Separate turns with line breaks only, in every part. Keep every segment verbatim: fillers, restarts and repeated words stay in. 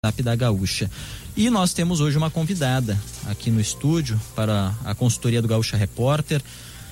WhatsApp da Gaúcha. E nós temos hoje uma convidada aqui no estúdio para a consultoria do Gaúcha Repórter.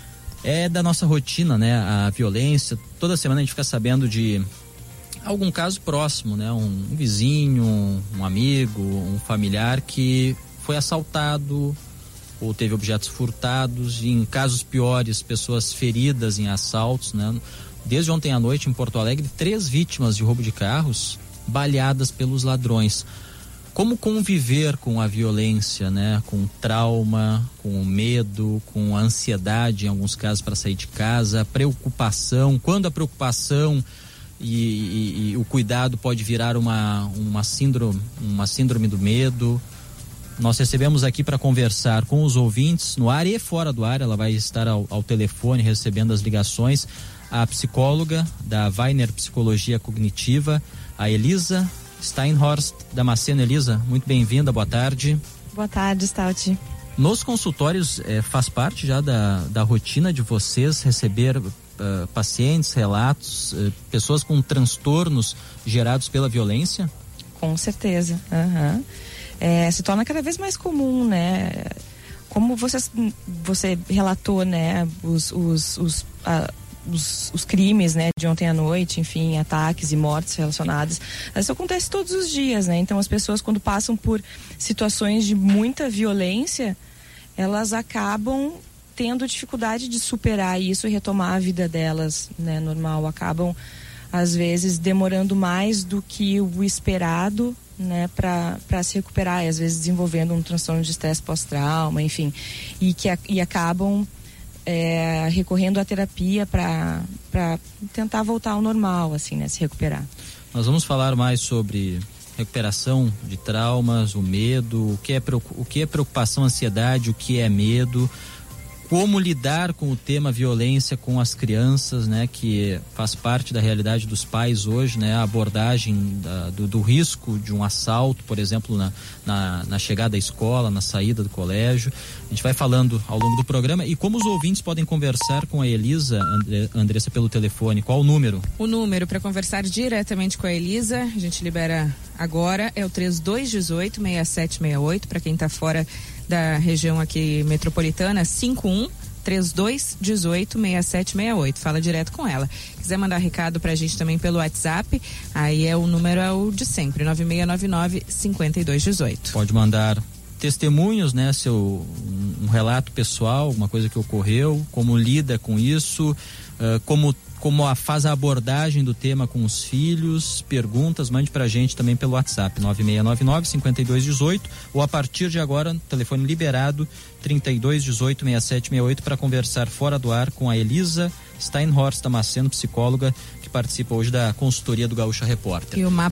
É da nossa rotina, né? A violência. Toda semana a gente fica sabendo de algum caso próximo, né? Um, um vizinho, um, um amigo, um familiar que foi assaltado ou teve objetos furtados, e em casos piores, pessoas feridas em assaltos, né? Desde ontem à noite em Porto Alegre, três vítimas de roubo de carros baleadas pelos ladrões. Como conviver com a violência, né? Com o trauma, com o medo, com a ansiedade, em alguns casos, para sair de casa, a preocupação, quando a preocupação e, e, e o cuidado pode virar uma, uma, síndrome, uma síndrome do medo. Nós recebemos aqui para conversar com os ouvintes, no ar e fora do ar. Ela vai estar ao, ao telefone recebendo as ligações, a psicóloga da Weiner Psicologia Cognitiva, a Elisa Steinhorst Damasceno. Elisa, muito bem-vinda, boa tarde.
Boa tarde, Stout.
Nos consultórios, eh, faz parte já da, da rotina de vocês receber uh, pacientes, relatos, uh, pessoas com transtornos gerados pela violência?
Com certeza, uhum. é, se torna cada vez mais comum, né? Como você, você relatou, né? Os, os, os, uh, Os, os crimes, né, de ontem à noite, enfim, ataques e mortes relacionadas, isso acontece todos os dias, né? Então as pessoas, quando passam por situações de muita violência, elas acabam tendo dificuldade de superar isso e retomar a vida delas, né, normal. Acabam às vezes demorando mais do que o esperado, né, para para se recuperar, e às vezes desenvolvendo um transtorno de estresse pós-trauma, enfim, e que e acabam É, recorrendo à terapia para para tentar voltar ao normal, assim, né, se recuperar.
Nós vamos falar mais sobre recuperação de traumas, o medo, o que é, o que é preocupação, ansiedade, o que é medo, como lidar com o tema violência com as crianças, né, que faz parte da realidade dos pais hoje, né, a abordagem da, do, do risco de um assalto, por exemplo, na, na, na chegada à escola, na saída do colégio. A gente vai falando ao longo do programa. E como os ouvintes podem conversar com a Elisa, André, Andressa, pelo telefone? Qual o número?
O número para conversar diretamente com a Elisa, a gente libera agora, é o três dois um oito, seis sete seis oito, para quem está fora da região aqui metropolitana, cinco um três dois um oito, seis sete seis oito. Fala direto com ela. Quiser mandar recado pra gente também pelo WhatsApp, aí é o número é o de sempre, nove seis nove nove, cinco dois um oito.
Pode mandar testemunhos, né, seu um, um relato pessoal, alguma coisa que ocorreu, como lida com isso, uh, como como a, faz a abordagem do tema com os filhos, perguntas, mande pra gente também pelo WhatsApp, nove seis nove nove, cinco dois um oito, ou a partir de agora, telefone liberado, trinta e dois dezoito, sessenta e sete sessenta e oito, para conversar fora do ar com a Elisa Steinhorst Damasceno, psicóloga, que participa hoje da consultoria do Gaúcha Repórter.
E o mapa